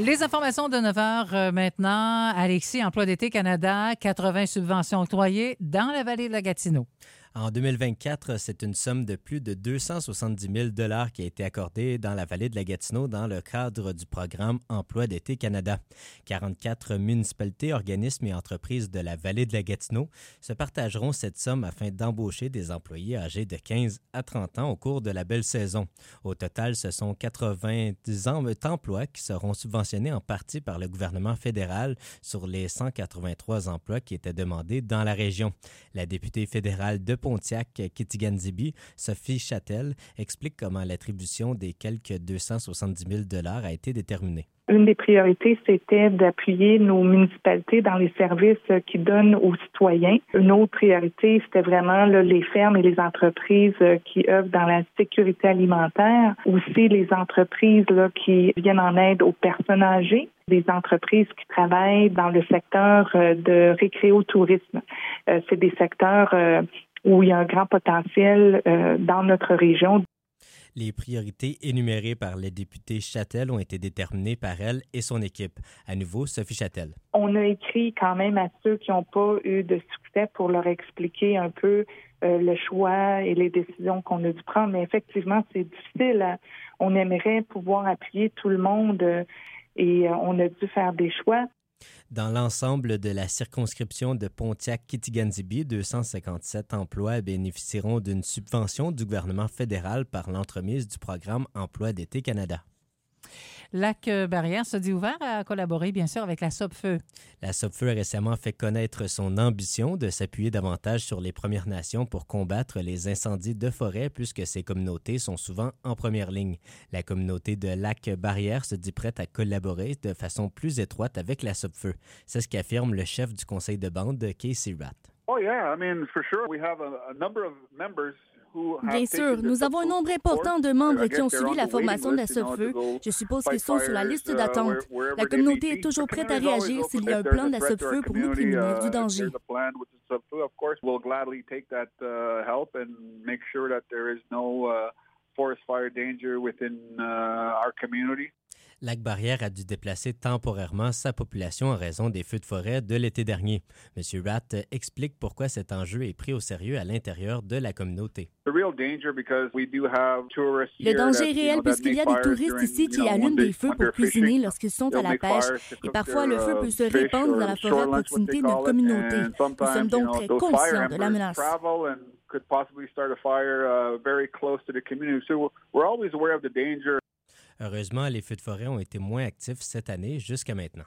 Les informations de 9 heures maintenant. Alexis, Emploi d'été Canada, 80 subventions octroyées dans la vallée de la Gatineau. En 2024, c'est une somme de plus de 270 000 $ qui a été accordée dans la vallée de la Gatineau dans le cadre du programme Emploi d'été Canada. 44 municipalités, organismes et entreprises de la vallée de la Gatineau se partageront cette somme afin d'embaucher des employés âgés de 15 à 30 ans au cours de la belle saison. Au total, ce sont 80 emplois qui seront subventionnés en partie par le gouvernement fédéral sur les 183 emplois qui étaient demandés dans la région. La députée fédérale de Pontiac-Kitigan-Zibi, Sophie Châtel, explique comment l'attribution des quelques 270 000 $ a été déterminée. Une des priorités, c'était d'appuyer nos municipalités dans les services qu'ils donnent aux citoyens. Une autre priorité, c'était vraiment les fermes et les entreprises qui œuvrent dans la sécurité alimentaire. Aussi, les entreprises qui viennent en aide aux personnes âgées. Des entreprises qui travaillent dans le secteur de récréotourisme. C'est des secteurs où il y a un grand potentiel dans notre région. Les priorités énumérées par les députés Châtel ont été déterminées par elle et son équipe. À nouveau, Sophie Châtel. On a écrit quand même à ceux qui n'ont pas eu de succès pour leur expliquer un peu le choix et les décisions qu'on a dû prendre. Mais effectivement, c'est difficile. On aimerait pouvoir appuyer tout le monde et on a dû faire des choix. Dans l'ensemble de la circonscription de Pontiac-Kitigan-Zibi, 257 emplois bénéficieront d'une subvention du gouvernement fédéral par l'entremise du programme Emploi d'été Canada. Lac-Barrière se dit ouvert à collaborer, bien sûr, avec la SOPFEU. La SOPFEU a récemment fait connaître son ambition de s'appuyer davantage sur les Premières Nations pour combattre les incendies de forêt, puisque ces communautés sont souvent en première ligne. La communauté de Lac-Barrière se dit prête à collaborer de façon plus étroite avec la SOPFEU. C'est ce qu'affirme le chef du conseil de bande, Casey Ratt. Oh yeah, I mean, for sure, we have a number of members. Bien sûr, nous avons un nombre important de membres qui ont suivi la formation de la SOPFEU. Je suppose qu'ils sont sur la liste d'attente. La communauté est toujours prête à réagir s'il y a un plan de la SOPFEU pour nous prémunir du danger. Lac-Barrière a dû déplacer temporairement sa population en raison des feux de forêt de l'été dernier. M. Ratt explique pourquoi cet enjeu est pris au sérieux à l'intérieur de la communauté. Le danger est réel puisqu'il y a des touristes ici qui allument des feux pour cuisiner lorsqu'ils sont à la pêche et parfois le feu peut se répandre dans la forêt à proximité de notre communauté. Nous sommes donc très conscients de la menace. Heureusement, les feux de forêt ont été moins actifs cette année jusqu'à maintenant.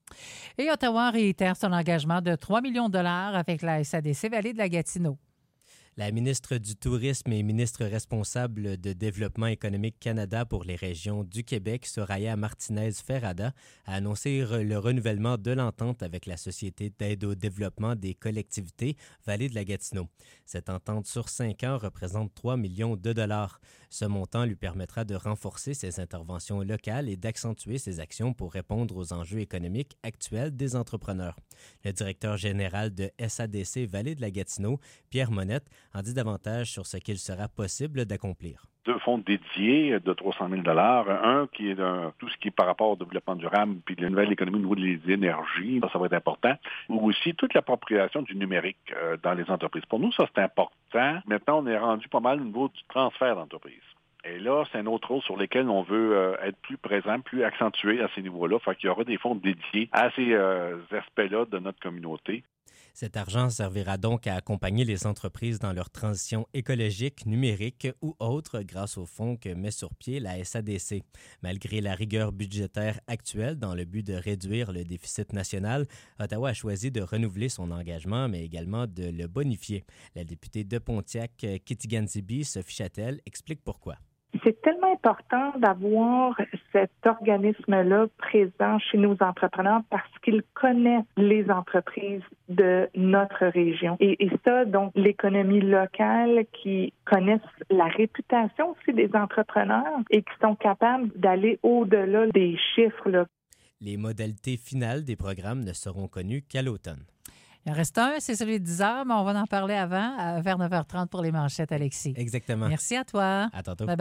Et Ottawa réitère son engagement de 3 millions de $ avec la SADC Vallée de la Gatineau. La ministre du Tourisme et ministre responsable de Développement économique Canada pour les régions du Québec, Soraya Martinez-Ferrada, a annoncé le renouvellement de l'entente avec la Société d'aide au développement des collectivités Vallée de la Gatineau. Cette entente sur 5 ans représente 3 millions de $. Ce montant lui permettra de renforcer ses interventions locales et d'accentuer ses actions pour répondre aux enjeux économiques actuels des entrepreneurs. Le directeur général de SADC Vallée de la Gatineau, Pierre Monette, en dit davantage sur ce qu'il sera possible d'accomplir. 2 fonds dédiés de 300 000 $. Un qui est tout ce qui est par rapport au développement durable puis la nouvelle économie au niveau des énergies, ça va être important. Ou aussi toute l'appropriation du numérique dans les entreprises. Pour nous, ça, c'est important. Maintenant, on est rendu pas mal au niveau du transfert d'entreprise. Et là, c'est un autre rôle sur lequel on veut être plus présent, plus accentué à ces niveaux-là. Fait qu'il y aura des fonds dédiés à ces aspects-là de notre communauté. Cet argent servira donc à accompagner les entreprises dans leur transition écologique, numérique ou autre grâce aux fonds que met sur pied la SADC. Malgré la rigueur budgétaire actuelle dans le but de réduire le déficit national, Ottawa a choisi de renouveler son engagement, mais également de le bonifier. La députée de Pontiac-Kitigan-Zibi, Sophie Châtel, explique pourquoi. C'est tellement important d'avoir cet organisme-là présent chez nos entrepreneurs parce qu'ils connaissent les entreprises de notre région. Et ça, donc, l'économie locale qui connaissent la réputation aussi des entrepreneurs et qui sont capables d'aller au-delà des chiffres, là. Les modalités finales des programmes ne seront connues qu'à l'automne. Il en reste un, c'est celui de 10 heures, mais on va en parler avant, vers 9h30 pour les manchettes, Alexis. Exactement. Merci à toi. À tantôt. Bye-bye.